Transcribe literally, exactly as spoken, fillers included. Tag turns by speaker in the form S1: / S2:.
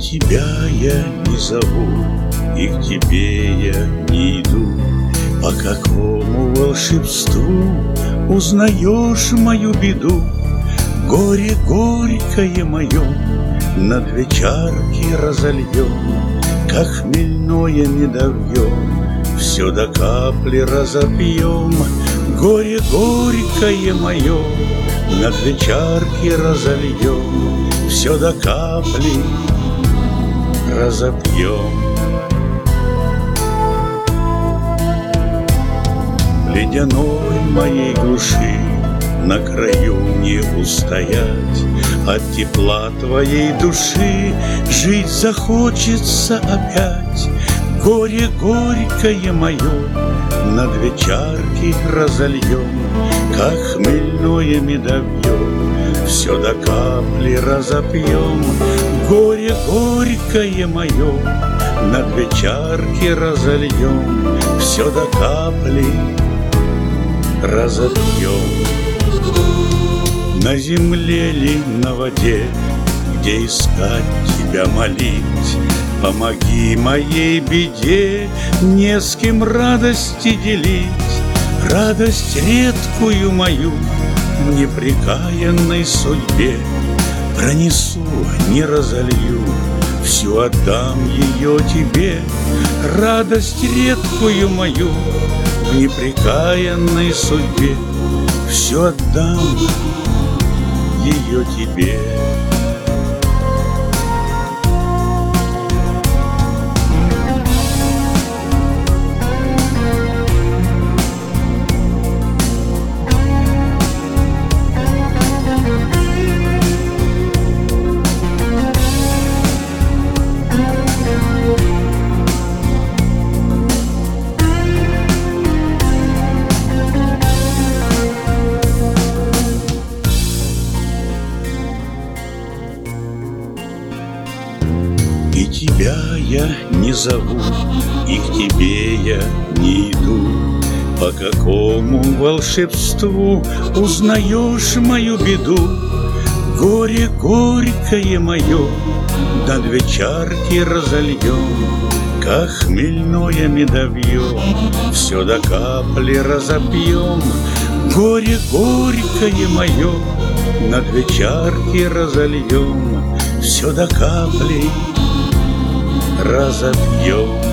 S1: тебя я не зову, и к тебе я не иду. По какому волшебству узнаешь мою беду? Горе горькое мое на две чарки разольем, как хмельное медовьем, все до капли разопьем. Горе горькое мое на две чарки разольем, все до капли разопьем. В ледяной моей глуши на краю не устоять, от тепла твоей души жить захочется опять. Горе горькое мое на две чарки разольем, как хмельное медовьем, все до капли разопьем. Горе горькое мое на две чарки разольем, все до капли разопьем. На земле ли, на воде, где искать тебя, молить? Помоги моей беде, не с кем радости делить. Радость редкую мою в непрекаянной судьбе пронесу, не разолью, всю отдам ее тебе. Радость редкую мою в непрекаянной судьбе все отдам ее тебе. И тебя я не зову, и к тебе я не иду. По какому волшебству узнаешь мою беду? Горе горькое мое на две чарки разольем, как хмельное медовьем, все до капли разопьем. Горе горькое мое на две чарки разольем, все до капли разопьем.